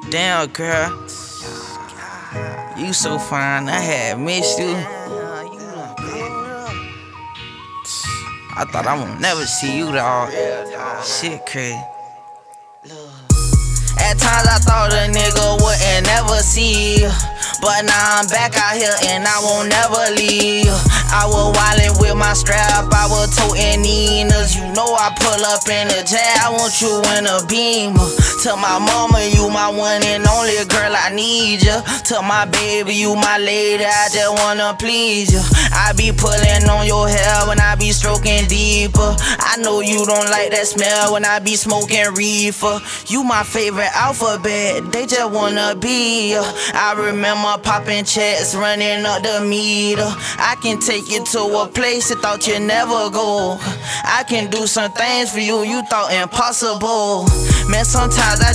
Damn, girl, you so fine, I had missed you. I thought I would never see you, dawg. Shit crazy. At times I thought a nigga wouldn't never see, but now I'm back out here and I won't never leave. I was wildin' with my strap, I was toting Ninas. You know I pull up in the jet, I want you in a Beamer. Tell my mama you my one and only girl, I need ya. Tell my baby you my lady, I just wanna please ya. I be pulling on your hair when I be stroking deeper. I know you don't like that smell when I be smoking reefer. You my favorite alphabet, they just wanna be ya. I remember popping checks, running up the meter. I can take you to a place you thought you'd never go. I can do some things for you, you thought impossible. Man, sometimes I